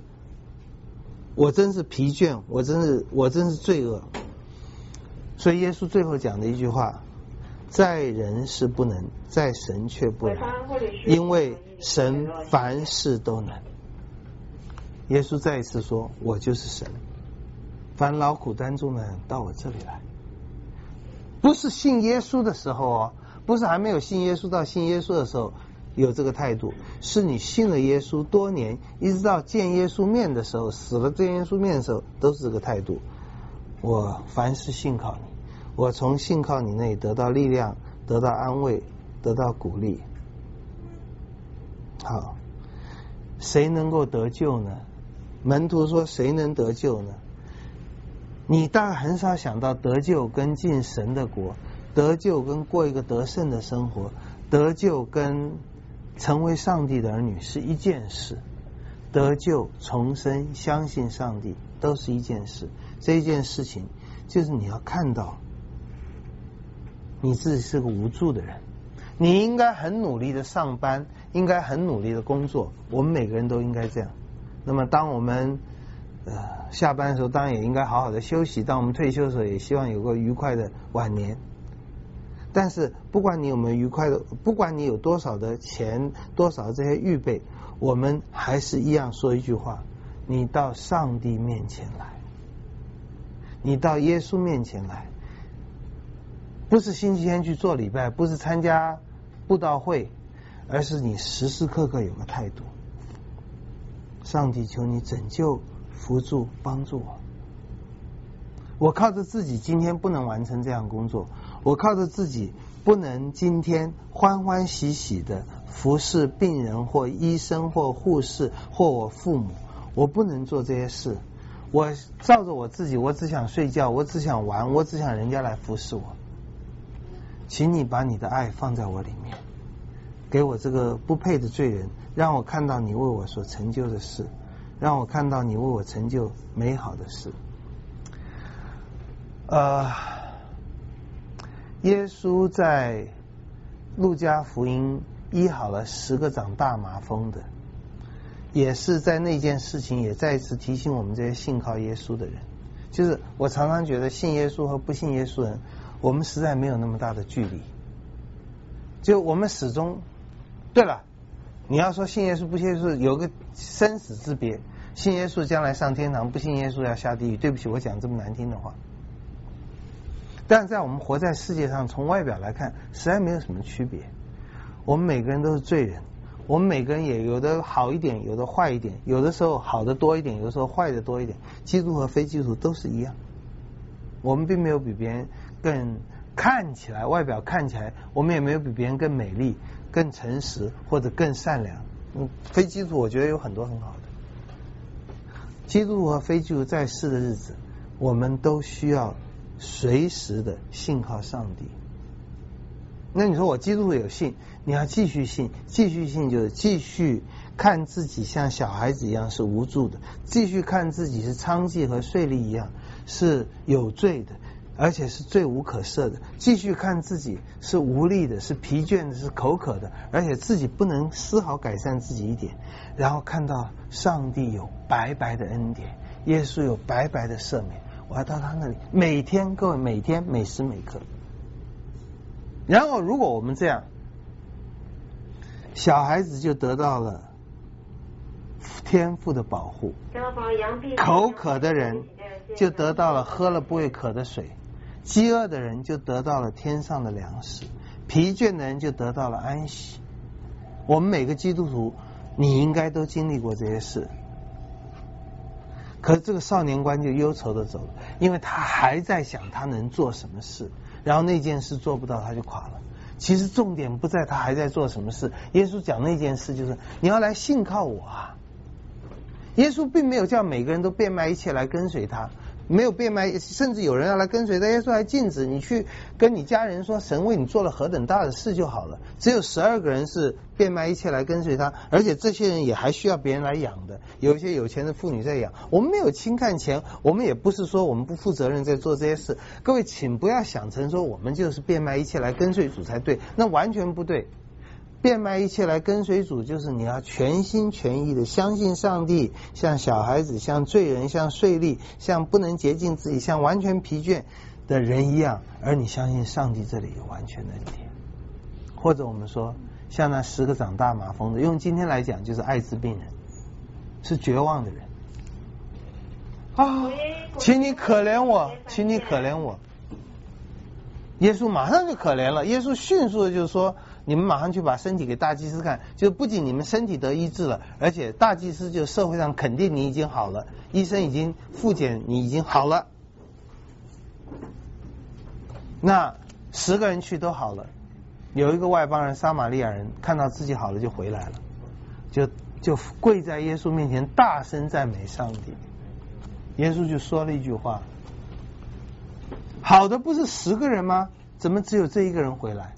疲倦，我真是罪恶。所以耶稣最后讲的一句话，在人是不能，在神却不能，因为神凡事都能。耶稣再一次说，我就是神，凡劳苦担重的人到我这里来。不是信耶稣的时候不是还没有信耶稣到信耶稣的时候有这个态度，是你信了耶稣多年，一直到见耶稣面的时候，死了见耶稣面的时候，都是这个态度。我凡事信靠你，我从信靠你那里得到力量，得到安慰，得到鼓励。好，谁能够得救呢？门徒说谁能得救呢？你大概很少想到得救跟进神的国，得救跟过一个得胜的生活，得救跟成为上帝的儿女是一件事，得救重生相信上帝都是一件事。这一件事情就是你要看到你自己是个无助的人，你应该很努力的上班，应该很努力的工作，我们每个人都应该这样。那么当我们下班的时候，当然也应该好好的休息，当我们退休的时候也希望有个愉快的晚年。但是不管你有没有愉快的，不管你有多少的钱，多少这些预备，我们还是一样说一句话，你到上帝面前来，你到耶稣面前来， 不是星期天去做礼拜，不是参加布道会，而是你时时刻刻有个态度。上帝求你拯救、扶助、帮助我。我靠着自己今天不能完成这样工作，我靠着自己不能今天欢欢喜喜的服侍病人或医生或护士或我父母，我不能做这些事。我照着我自己，我只想睡觉，我只想玩，我只想人家来服侍我。请你把你的爱放在我里面，给我这个不配的罪人，让我看到你为我所成就的事，让我看到你为我成就美好的事。耶稣在路加福音医好了10个长大麻风的，也是在那件事情也再一次提醒我们这些信靠耶稣的人，就是我常常觉得信耶稣和不信耶稣人，我们实在没有那么大的距离，就我们始终，对了，你要说信耶稣不信耶稣有个生死之别，信耶稣将来上天堂，不信耶稣要下地狱。对不起，我讲这么难听的话，但在我们活在世界上，从外表来看实在没有什么区别。我们每个人都是罪人，我们每个人也有的好一点，有的坏一点，有的时候好的多一点，有的时候坏的多一点。基督和非基督都是一样，我们并没有比别人更看起来，外表看起来，我们也没有比别人更美丽、更诚实或者更善良。非基督我觉得有很多很好的。基督和非基督在世的日子，我们都需要随时的信靠上帝。那你说我基督有信，你要继续信，继续信就是继续看自己像小孩子一样是无助的，继续看自己是娼妓和税吏一样是有罪的，而且是罪无可赦的，继续看自己是无力的，是疲倦的，是口渴的，而且自己不能丝毫改善自己一点，然后看到上帝有白白的恩典，耶稣有白白的赦免，我要到他那里，每天，各位，每天每时每刻。然后如果我们这样，小孩子就得到了天父的保护，口渴的人就得到了喝了不会渴的水，饥饿的人就得到了天上的粮食，疲倦的人就得到了安息。我们每个基督徒，你应该都经历过这些事。可是这个少年官就忧愁的走了，因为他还在想他能做什么事，然后那件事做不到他就垮了。其实重点不在他还在做什么事，耶稣讲那件事就是你要来信靠我啊。耶稣并没有叫每个人都变卖一切来跟随他，没有变卖，甚至有人要来跟随他，耶稣还禁止你去跟你家人说神为你做了何等大的事就好了。只有12个人是变卖一切来跟随他，而且这些人也还需要别人来养的，有一些有钱的妇女在养。我们没有轻看钱，我们也不是说我们不负责任在做这些事。各位请不要想成说我们就是变卖一切来跟随主才对，那完全不对。变卖一切来跟随主，就是你要全心全意的相信上帝，像小孩子，像罪人，像税吏，像不能洁净自己，像完全疲倦的人一样，而你相信上帝这里有完全的恩典。或者我们说像那10个长大麻风的，用今天来讲就是艾滋病人，是绝望的人啊，请你可怜我，请你可怜我。耶稣马上就可怜了，耶稣迅速的就说你们马上去把身体给大祭司看，就不仅你们身体得医治了，而且大祭司就社会上肯定你已经好了，医生已经复检你已经好了。那10个人去都好了，有一个外邦人撒玛利亚人看到自己好了就回来了，就跪在耶稣面前大声赞美上帝。耶稣就说了一句话，好的不是10个人吗？怎么只有这一个人回来？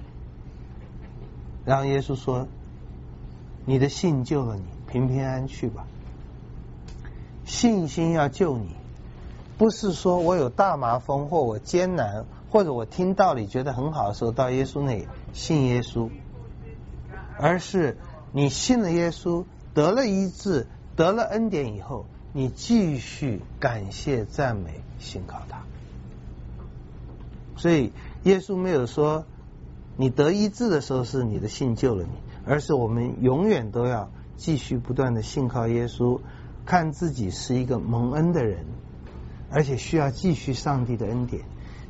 然后耶稣说，你的信救了你，平平安安去吧。信心要救你，不是说我有大麻风或我艰难或者我听道理觉得很好的时候到耶稣那里信耶稣，而是你信了耶稣，得了医治，得了恩典以后，你继续感谢赞美信靠他。所以耶稣没有说你得医治的时候是你的信救了你，而是我们永远都要继续不断的信靠耶稣，看自己是一个蒙恩的人，而且需要继续上帝的恩典，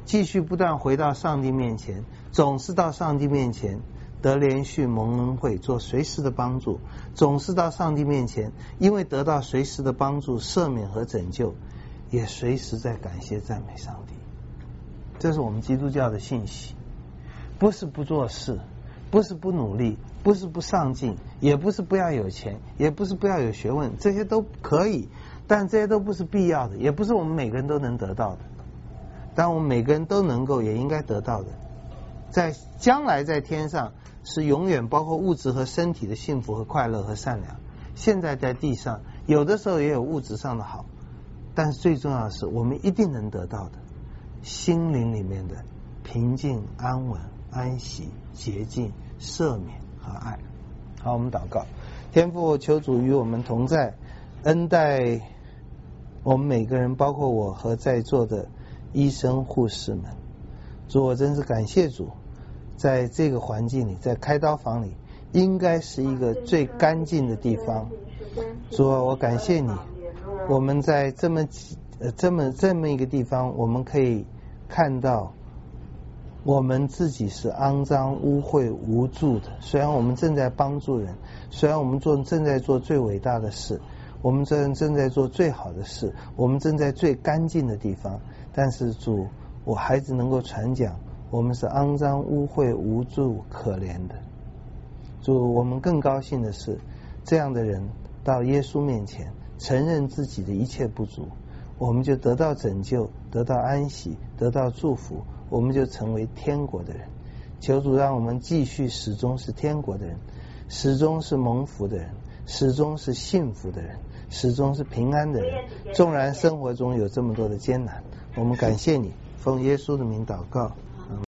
继续不断回到上帝面前，总是到上帝面前得连续蒙恩惠，做随时的帮助，总是到上帝面前，因为得到随时的帮助、赦免和拯救，也随时在感谢赞美上帝。这是我们基督教的信息，不是不做事，不是不努力，不是不上进，也不是不要有钱，也不是不要有学问，这些都可以，但这些都不是必要的，也不是我们每个人都能得到的，但我们每个人都能够也应该得到的，在将来在天上是永远包括物质和身体的幸福和快乐和善良。现在在地上有的时候也有物质上的好，但是最重要的是我们一定能得到的心灵里面的平静、安稳、安息、洁净、赦免和爱。好，我们祷告。天父，求主与我们同在，恩待我们每个人，包括我和在座的医生护士们。主，我真是感谢主，在这个环境里，在开刀房里应该是一个最干净的地方。主啊，我感谢你，我们在这么一个地方，我们可以看到我们自己是肮脏、污秽、无助的。虽然我们正在帮助人，虽然我们正在做最伟大的事，我们正在做最好的事，我们正在最干净的地方，但是主，我还是能够传讲我们是肮脏、污秽、无助、可怜的。主，我们更高兴的是，这样的人到耶稣面前承认自己的一切不足，我们就得到拯救，得到安息，得到祝福，我们就成为天国的人。求主让我们继续始终是天国的人，始终是蒙福的人，始终是幸福的人，始终是平安的人。纵然生活中有这么多的艰难，我们感谢你，奉耶稣的名祷告。